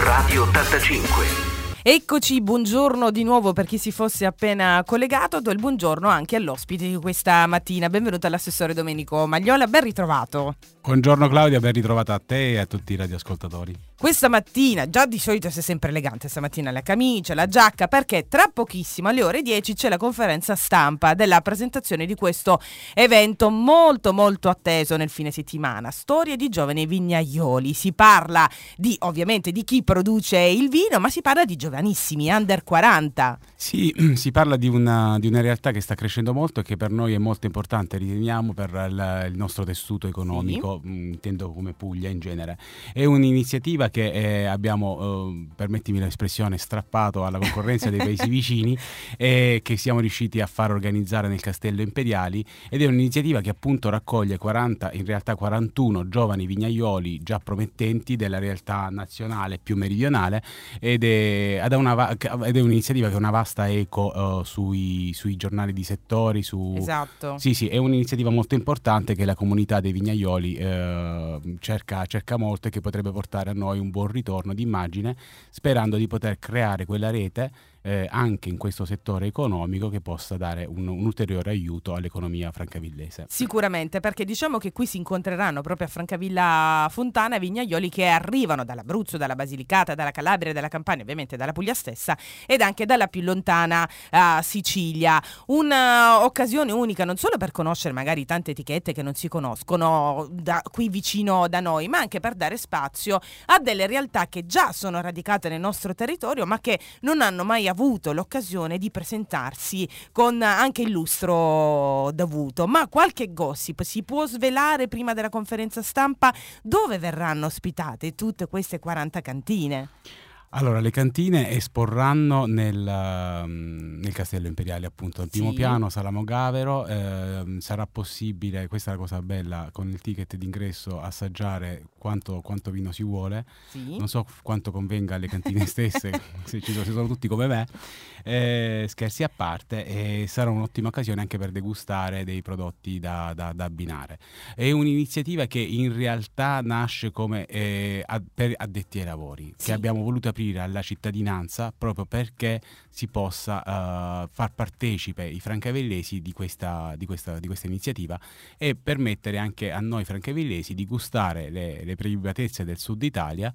Radio 85. Eccoci, buongiorno di nuovo per chi si fosse appena collegato, do il buongiorno anche all'ospite di questa mattina. Benvenuto all'assessore Domenico Magliola, ben ritrovato. Buongiorno Claudia, ben ritrovata a te e a tutti i radioascoltatori. Questa mattina, già di solito sei sempre elegante, stamattina la camicia, la giacca, perché tra pochissimo alle ore 10 c'è la conferenza stampa della presentazione di questo evento molto molto atteso nel fine settimana, Storie di giovani vignaioli. Si parla ovviamente di chi produce il vino, ma si parla di giovanissimi, under 40. Sì, si parla di una realtà che sta crescendo molto e che per noi è molto importante, riteniamo, per il nostro tessuto economico, intendo come Puglia in genere. È un'iniziativa che abbiamo, permettimi l'espressione, strappato alla concorrenza dei paesi vicini e che siamo riusciti a far organizzare nel Castello Imperiali, ed è un'iniziativa che appunto raccoglie 40, in realtà 41 giovani vignaioli già promettenti della realtà nazionale più meridionale, ed è un'iniziativa che ha una vasta eco sui giornali di settori. Esatto. Sì, è un'iniziativa molto importante che la comunità dei vignaioli cerca molto e che potrebbe portare a noi un buon ritorno d'immagine, sperando di poter creare quella rete anche in questo settore economico che possa dare un ulteriore aiuto all'economia francavillese. Sicuramente, perché diciamo che qui si incontreranno proprio a Francavilla Fontana vignaioli che arrivano dall'Abruzzo, dalla Basilicata, dalla Calabria, dalla Campania, ovviamente dalla Puglia stessa ed anche dalla più lontana Sicilia. Un'occasione unica non solo per conoscere magari tante etichette che non si conoscono da qui vicino da noi, ma anche per dare spazio a delle realtà che già sono radicate nel nostro territorio ma che non hanno mai avuto l'occasione di presentarsi con anche il lustro dovuto. Ma qualche gossip si può svelare prima della conferenza stampa? Dove verranno ospitate tutte queste 40 cantine? Allora, le cantine esporranno nel Castello Imperiale, appunto, al primo piano, Sala Mogavero. Sarà possibile, questa è la cosa bella, con il ticket d'ingresso assaggiare quanto vino si vuole. Sì. Non so quanto convenga alle cantine stesse, se sono tutti come me. Scherzi a parte, sarà un'ottima occasione anche per degustare dei prodotti da abbinare. È un'iniziativa che in realtà nasce come per addetti ai lavori, che abbiamo voluto aprire alla cittadinanza proprio perché si possa far partecipe i francavillesi di questa iniziativa e permettere anche a noi francavillesi di gustare le prelibatezze del sud Italia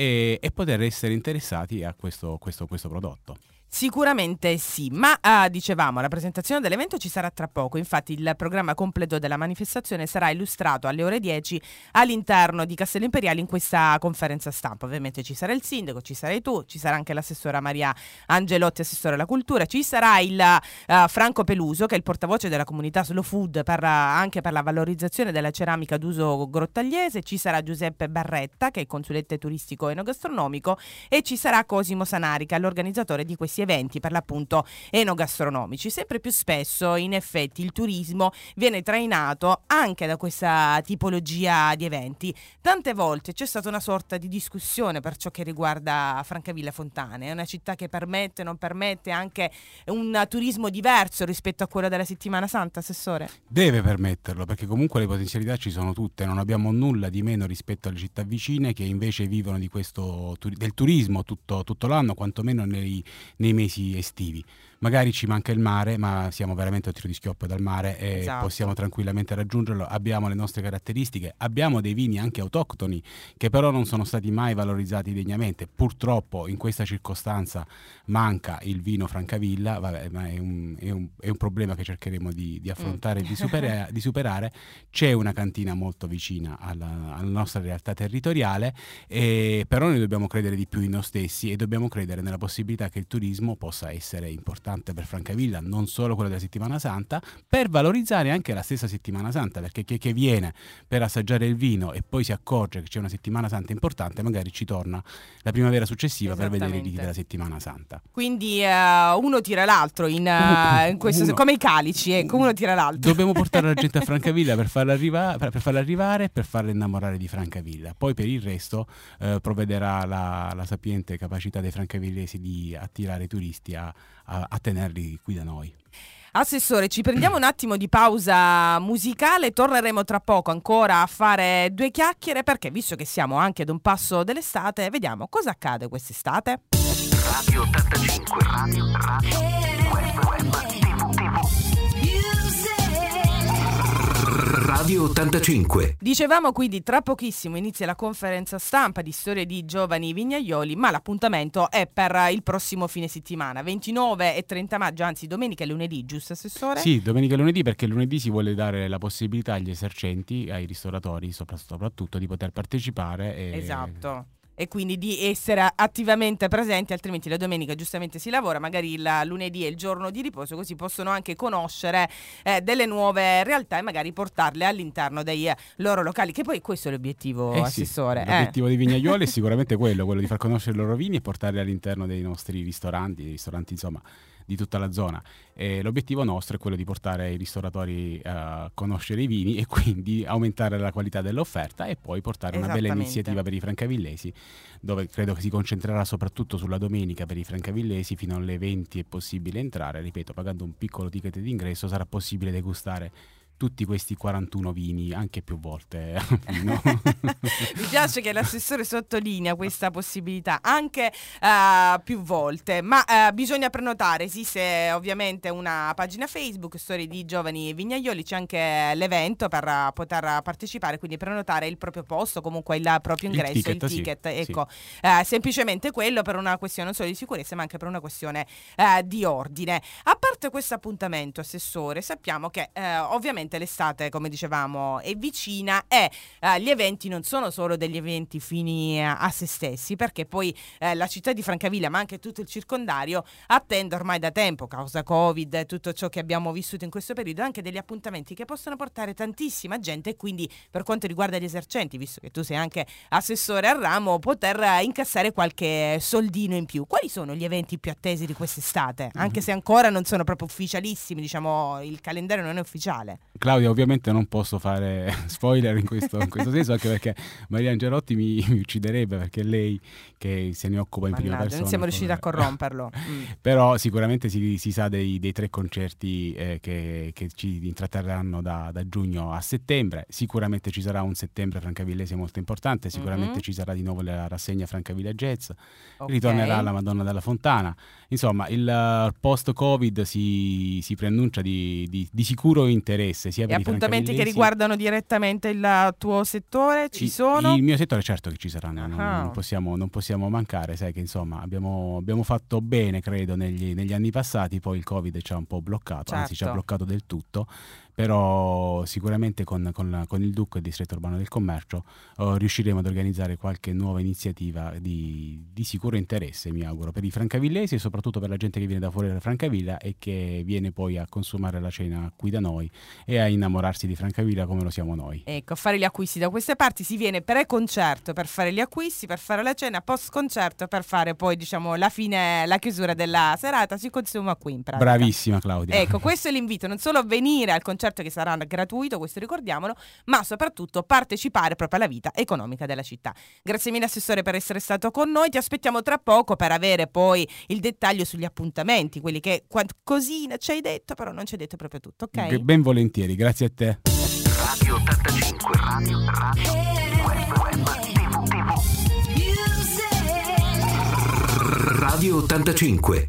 e poter essere interessati a questo prodotto. Sicuramente sì, ma dicevamo, la presentazione dell'evento ci sarà tra poco. Infatti il programma completo della manifestazione sarà illustrato alle ore 10 all'interno di Castello Imperiale in questa conferenza stampa. Ovviamente ci sarà il sindaco, ci sarai tu, ci sarà anche l'assessora Maria Angelotti, assessore alla cultura, ci sarà il Franco Peluso, che è il portavoce della comunità Slow Food anche per la valorizzazione della ceramica d'uso grottagliese, ci sarà Giuseppe Barretta, che è il consulente turistico enogastronomico, e ci sarà Cosimo Sanari, che è l'organizzatore di questi eventi per l'appunto enogastronomici. Sempre più spesso in effetti il turismo viene trainato anche da questa tipologia di eventi. Tante volte c'è stata una sorta di discussione per ciò che riguarda Francavilla Fontana. È una città che permette, non permette anche un turismo diverso rispetto a quello della Settimana Santa, assessore? Deve permetterlo, perché comunque le potenzialità ci sono tutte, non abbiamo nulla di meno rispetto alle città vicine che invece vivono di del turismo tutto l'anno, quantomeno nei mesi estivi. Magari ci manca il mare, ma siamo veramente a tiro di schioppo dal mare e possiamo tranquillamente raggiungerlo. Abbiamo le nostre caratteristiche, abbiamo dei vini anche autoctoni che però non sono stati mai valorizzati degnamente. Purtroppo in questa circostanza manca il vino Francavilla, ma è un problema che cercheremo di affrontare e di superare. C'è una cantina molto vicina alla nostra realtà territoriale, però noi dobbiamo credere di più in noi stessi e dobbiamo credere nella possibilità che il turismo possa essere importante per Francavilla, non solo quella della Settimana Santa, per valorizzare anche la stessa Settimana Santa, perché chi che viene per assaggiare il vino e poi si accorge che c'è una Settimana Santa importante, magari ci torna la primavera successiva per vedere i riti della Settimana Santa. Quindi uno tira l'altro in questo, come i calici, ecco, uno tira l'altro. Dobbiamo portare la gente a Francavilla per farla arrivare e per farla innamorare di Francavilla. Poi per il resto provvederà la sapiente capacità dei francavillesi di attirare i turisti a tenerli qui da noi. Assessore, ci prendiamo un attimo di pausa musicale, torneremo tra poco ancora a fare due chiacchiere, perché visto che siamo anche ad un passo dell'estate, vediamo cosa accade quest'estate. Radio 85, Radio 85. Dicevamo quindi tra pochissimo inizia la conferenza stampa di storia di giovani vignaioli, ma l'appuntamento è per il prossimo fine settimana, 29 e 30 maggio, anzi domenica e lunedì, giusto Assessore? Sì, domenica e lunedì, perché lunedì si vuole dare la possibilità agli esercenti, ai ristoratori soprattutto, di poter partecipare. Esatto. E quindi di essere attivamente presenti, altrimenti la domenica giustamente si lavora, magari il lunedì è il giorno di riposo, così possono anche conoscere delle nuove realtà e magari portarle all'interno dei loro locali, che poi questo è l'obiettivo, Assessore. Sì, l'obiettivo dei vignaioli è sicuramente quello di far conoscere i loro vini e portarli all'interno dei nostri ristoranti insomma di tutta la zona. L'obiettivo nostro è quello di portare i ristoratori a conoscere i vini e quindi aumentare la qualità dell'offerta e poi portare una bella iniziativa per i francavillesi, dove credo che si concentrerà soprattutto sulla domenica. Per i francavillesi fino alle 20 è possibile entrare, ripeto, pagando un piccolo ticket d'ingresso sarà possibile degustare tutti questi 41 vini anche più volte. No? Mi piace che l'assessore sottolinea questa possibilità anche più volte, ma bisogna prenotare. Esiste ovviamente una pagina Facebook, Storie di Giovani Vignaioli, c'è anche l'evento per poter partecipare, quindi prenotare il proprio posto, comunque il proprio ingresso, il ticket. Sì, ecco, semplicemente quello, per una questione non solo di sicurezza ma anche per una questione di ordine. A parte questo appuntamento, Assessore, sappiamo che ovviamente l'estate, come dicevamo, è vicina e gli eventi non sono solo degli eventi fini a se stessi, perché poi la città di Francavilla, ma anche tutto il circondario, attende ormai da tempo, causa Covid e tutto ciò che abbiamo vissuto in questo periodo, anche degli appuntamenti che possono portare tantissima gente, e quindi per quanto riguarda gli esercenti, visto che tu sei anche assessore al ramo, poter incassare qualche soldino in più. Quali sono gli eventi più attesi di quest'estate? Anche se ancora non sono proprio ufficialissimi, diciamo, il calendario non è ufficiale. Claudia, ovviamente non posso fare spoiler in questo senso, anche perché Maria Angelotti mi ucciderebbe, perché è lei che se ne occupa in prima persona. Non siamo riusciti a corromperlo. Però sicuramente si sa dei 3 concerti che ci intratterranno da giugno a settembre. Sicuramente ci sarà un settembre francavillese molto importante, sicuramente ci sarà di nuovo la rassegna Francavilla Jazz, ritornerà la Madonna della Fontana. Insomma, il post-Covid si preannuncia di sicuro interesse sia per i appuntamenti che riguardano direttamente il tuo settore ci sono? Il mio settore certo che ci saranno, non possiamo mancare. Sai che insomma abbiamo fatto bene, credo, negli anni passati, poi il Covid ci ha un po' bloccato, anzi ci ha bloccato del tutto, però sicuramente con il DUC, il Distretto Urbano del Commercio, riusciremo ad organizzare qualche nuova iniziativa di sicuro interesse, mi auguro, per i francavillesi e soprattutto per la gente che viene da fuori dalla Francavilla e che viene poi a consumare la cena qui da noi e a innamorarsi di Francavilla come lo siamo noi. Ecco, a fare gli acquisti da queste parti si viene pre-concerto per fare gli acquisti, per fare la cena, post-concerto per fare poi, diciamo, la chiusura della serata, si consuma qui in pratica. Bravissima Claudia. Ecco, questo è l'invito, non solo venire al concerto che sarà gratuito, questo ricordiamolo, ma soprattutto partecipare proprio alla vita economica della città. Grazie mille Assessore per essere stato con noi, ti aspettiamo tra poco per avere poi il dettaglio sugli appuntamenti, quelli che qualcosina ci hai detto, però non ci hai detto proprio tutto, ok? Ben volentieri, grazie a te. Radio 85, Radio 85.